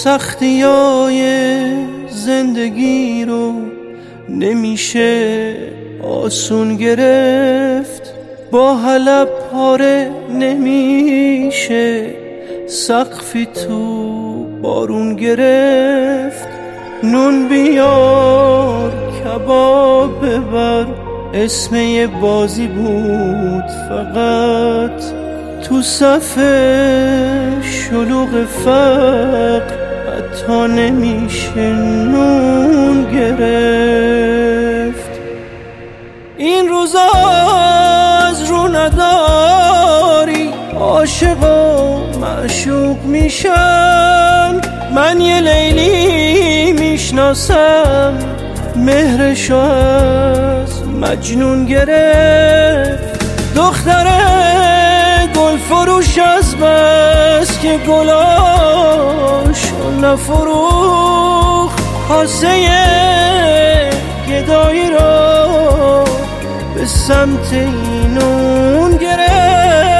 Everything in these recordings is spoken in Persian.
سختیای زندگی رو نمیشه آسون گرفت، با حلب پاره نمیشه سقفی تو بارون گرفت. نون بیار کباب ببر اسم یه بازی بود فقط، تو صف شلوغ فقر حتی نمیشه نون گرفت. این روزا از رو نداری عاشق و معشوق میشن، من یه لیلی میشناسم مهرشو از مجنون گرفت. دختره گل فروش از بس که گلاشو نفروخ، کاسه گدایی رو به سمت اینون گرفت.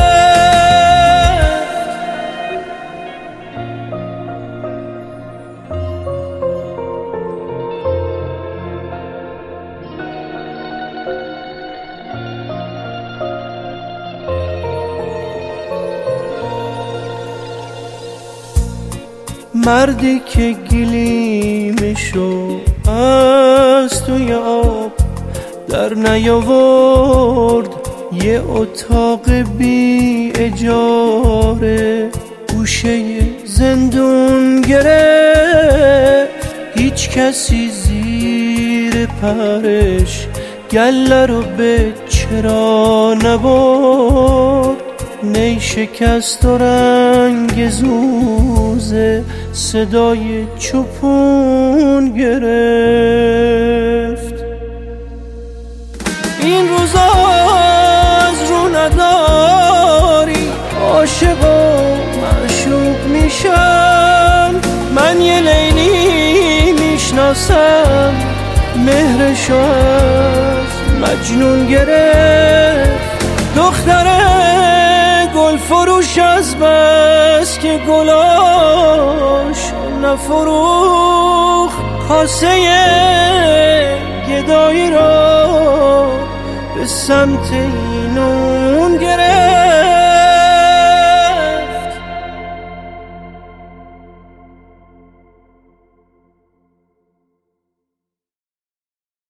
مردی که گلیمشو از توی آب در نیاورد، یه اتاق بی اجاره گوشه زندون گرفت. هیچ کسی زیر پرش گله رو به چرا نبرد، نی شکست و رنگ زوزه صدای چوپون گرفت. این روزا از رو نداری عاشق و معشوق میشن، من یه لیلی میشناسم مهرشو از مجنون گرفت. دختره گل فروش از بس که گلاش نفروخ، کاسه گدایی را به سمت